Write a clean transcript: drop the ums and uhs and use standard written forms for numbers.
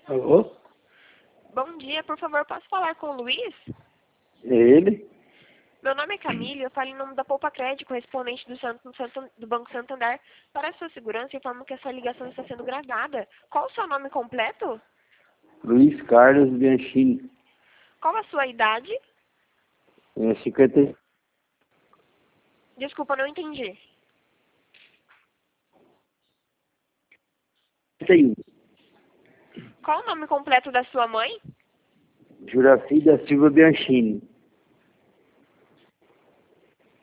Alô? Bom dia, por favor, posso falar com o Luiz? É ele? Meu nome é Camille, eu falo em nome da Poupa Crédito, correspondente do Banco Santander. Para a sua segurança, informo que a sua ligação está sendo gravada. Qual o seu nome completo? Luiz Carlos Bianchini. Qual a sua idade? 50. Desculpa, não entendi. 51. Qual o nome completo da sua mãe? Juraci da Silva Bianchini.